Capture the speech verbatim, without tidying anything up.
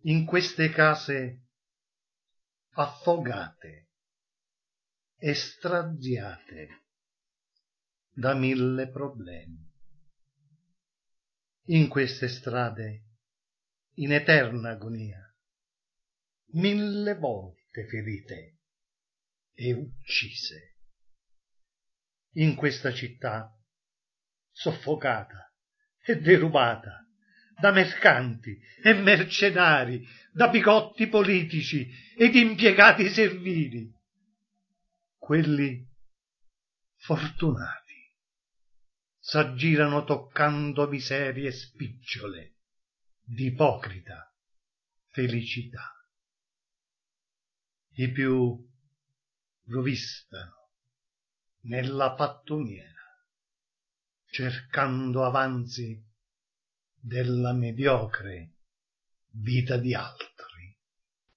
in queste case affogate e straziate da mille problemi, in queste strade in eterna agonia, mille volte ferite e uccise, in questa città soffocata e derubata da mercanti e mercenari, da bigotti politici ed impiegati servili, quelli fortunati s'aggirano toccando miserie spicciole di ipocrita felicità. I più rovistano nella pattumiera, cercando avanzi della mediocre vita di altri.